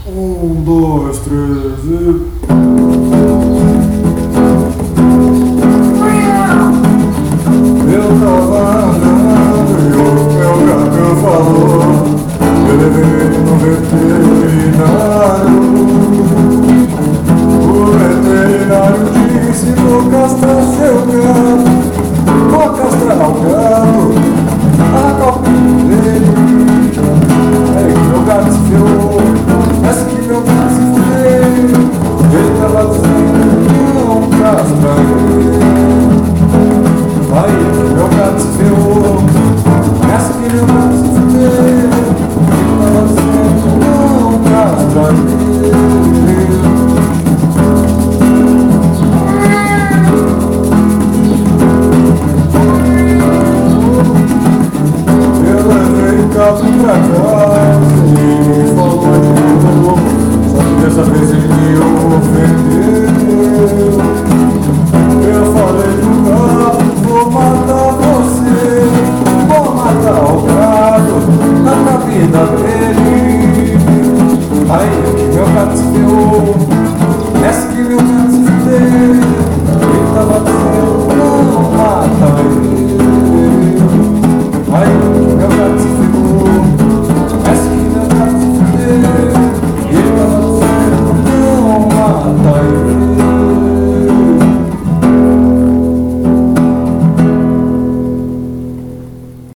Dois, três e... Eu tava andando e o meu gato falou. Eu levei no veterinário. O veterinário disse: vou castrar seu gato. Vou castrar o gato. A copinha dele. Aí que meu gato se ferrou. Essa que meu gato se fudeu. Ele tava dizendo: não castra ele. Aí que meu gato se ferrou. Essa que meu gato se fudeu. Ele tava dizendo: não castra ele.